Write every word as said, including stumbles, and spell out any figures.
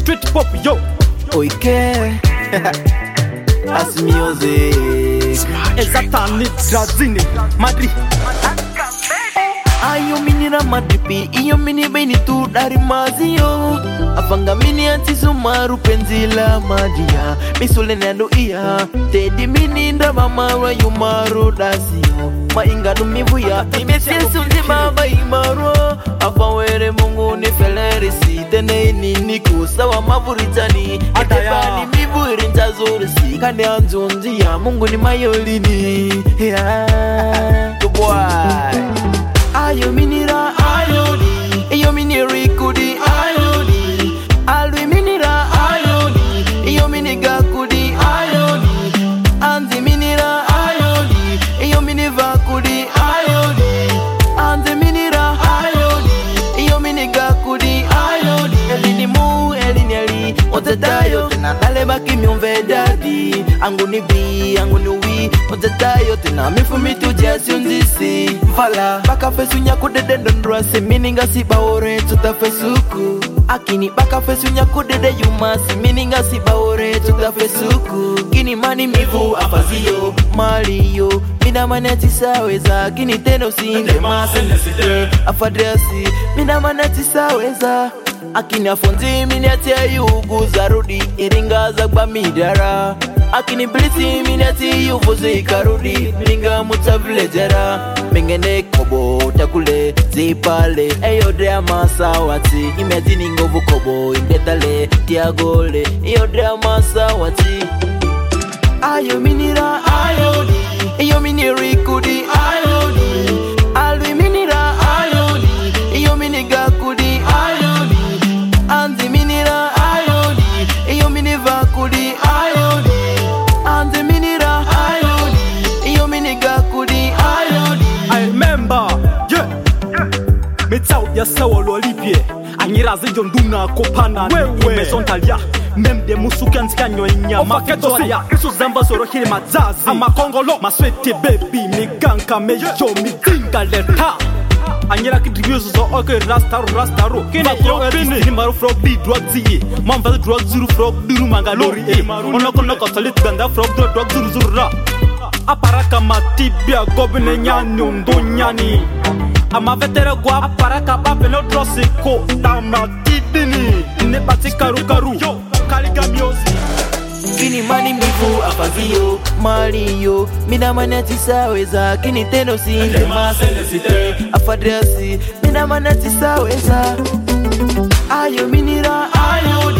street pop yo. Oike As music Ezatani Drazini Madri Ayo mini na madripi Iyo mini beni tu dari mazio Afanga mini anti sumaru penzila madia Misule nendo iya Tedi mini nda mamara yumaru dasio Mainga numivu ya Imesesu ndi baba imaru Afawere mungu ni felerisi Tene inini kusawa mavuritani Atebani mivuri ntazurisi Kane anzunzi ya mungu ni mayolini Yeah Good boy Ayo minira ayoni Iyo miniri kudi ayoni Alwi minira ayoni Iyo miniga kudi ayoni Anzi minira ayoni Iyo miniva kudi ayoni Anzi minira ayoni Iyo miniga kudi ayoni Elini mu elini eli Otetayo tena taleba kimi umvedadi Angu ni bi, angu ni wi Otetayo tena mifumitu jesi unzisi Mfala baka fesu nyaku dede ndondra Se mininga si baore tuta fesuku Akini baka fesu nyaku dede yuma Si mininga si baore tuta fesuku Kini mani mivu afazio Maliyo Mina maneti saweza Kini teno sinde masenesi Afadresi Mina maneti saweza Akini afonzi mineti ayugu zarudi Iringa zagba midara Akini blisi mineti yuvuzi ikarudi Minga mutavilejera Mingene kobo takule zipale Eyo drea masawati Imeti ningovu kobo indetale tiagole Eyo drea masawati Ayo minira ayoni Iyo miniri kudi ayoni Alwi minira ayoni Iyo miniga kudi ayoni Anzi minira ayoni Iyo miniva kudi ayoni Anzi minira ayoni Iyo miniga kudi ayoni I remember Yeah Metao ya sawa lolipie Anyira zijo nduna kopana Wewe Mesontalia Memde musuki anzika nyonya Maketo siya Isu zamba soro hili mazazi Ama kongolo Maswete baby Miganka mejo Midinga leta Anyira kidribiuzo zo oke rastaru rastaru Kine yo bini Ni maru frog di drug ziye Mamfazi drug zuru frog duru mangalori e Onoko noko salit ganda frog do drug zuru zuru ra Aparaka matibia gobine nyani undo nyani Ama vetere gwa aparaka bape no drosi ko Dama tidini Ne bati karu karu Yo Kaliga music Kini mani mivu afazio Maliyo Mina maneti saweza Kini teno sinde masenesite Afadresi Mina maneti saweza Ayo minira ayoni